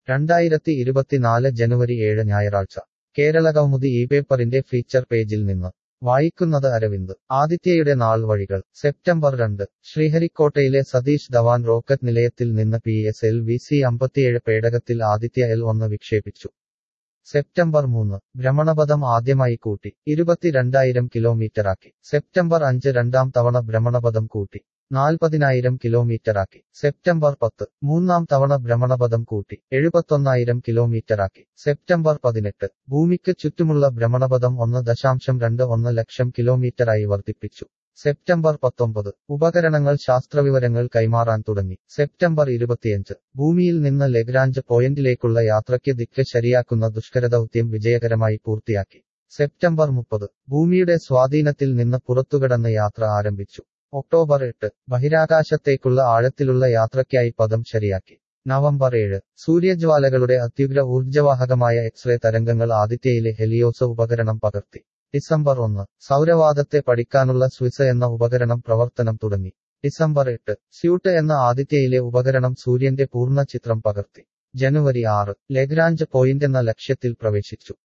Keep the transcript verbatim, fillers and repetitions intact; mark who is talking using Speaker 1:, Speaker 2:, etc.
Speaker 1: രണ്ടായിരത്തി ഇരുപത്തിനാല് ജനുവരി ഏഴ് ഞായറാഴ്ച കേരളകൗമുദി ഈ പേപ്പറിന്റെ ഫീച്ചർ പേജിൽ നിന്ന് വായിക്കുന്നത് അരവിന്ദ് ആദിത്യയുടെ നാൾ വഴികൾ സെപ്റ്റംബർ രണ്ട് ശ്രീഹരിക്കോട്ടയിലെ സതീഷ് ധവാൻ റോക്കറ്റ് നിലയത്തിൽ നിന്ന് P S L V C അമ്പത്തിയേഴ് പേടകത്തിൽ ആദിത്യ എൽ ഒന്ന് വിക്ഷേപിച്ചു സെപ്റ്റംബർ മൂന്ന് ഭ്രമണപഥം ആദ്യമായി കൂട്ടി ഇരുപത്തിരണ്ടായിരം കിലോമീറ്ററാക്കി സെപ്റ്റംബർ അഞ്ച് രണ്ടാം തവണ ഭ്രമണപഥം കൂട്ടി നാൽപ്പതിനായിരം കിലോമീറ്ററാക്കി സെപ്റ്റംബർ പത്ത് മൂന്നാം തവണ ഭ്രമണപഥം കൂട്ടി എഴുപത്തൊന്നായിരം കിലോമീറ്ററാക്കി സെപ്റ്റംബർ പതിനെട്ട് ഭൂമിക്ക് ചുറ്റുമുള്ള ഭ്രമണപഥം ഒന്ന് ദശാംശം രണ്ട് ഒന്ന് ലക്ഷം കിലോമീറ്ററായി വർദ്ധിപ്പിച്ചു സെപ്റ്റംബർ പത്തൊമ്പത് ഉപകരണങ്ങൾ ശാസ്ത്രവിവരങ്ങൾ കൈമാറാൻ തുടങ്ങി സെപ്റ്റംബർ ഇരുപത്തിയഞ്ച് ഭൂമിയിൽ നിന്ന് ലഗ്രാഞ്ച് പോയിന്റിലേക്കുള്ള യാത്രയ്ക്ക് ദിക്ക് ശരിയാക്കുന്ന ദുഷ്കരദൗത്യം വിജയകരമായി പൂർത്തിയാക്കി സെപ്റ്റംബർ മുപ്പത് ഭൂമിയുടെ സ്വാധീനത്തിൽ നിന്ന് പുറത്തുകടന്ന് യാത്ര ആരംഭിച്ചു ഒക്ടോബർ എട്ട് ബഹിരാകാശത്തേക്കുള്ള ആഴത്തിലുള്ള യാത്രയ്ക്കായി പദം ശരിയാക്കി നവംബർ ഏഴ് സൂര്യജ്വാലകളുടെ അത്യുഗ്ര ഊർജ്ജവാഹകമായ എക്സ്റേ തരംഗങ്ങൾ ആദിത്യയിലെ ഹെലിയോസ് ഉപകരണം പകർത്തി ഡിസംബർ ഒന്ന് സൗരവാദത്തെ പഠിക്കാനുള്ള സ്വിസ് എന്ന ഉപകരണം പ്രവർത്തനം തുടങ്ങി ഡിസംബർ എട്ട് സ്യൂട്ട് എന്ന ആദിത്യയിലെ ഉപകരണം സൂര്യന്റെ പൂർണ്ണ ചിത്രം പകർത്തി ജനുവരി ആറ് ലഗ്രാഞ്ച് പോയിന്റ് എന്ന ലക്ഷ്യത്തിൽ പ്രവേശിച്ചു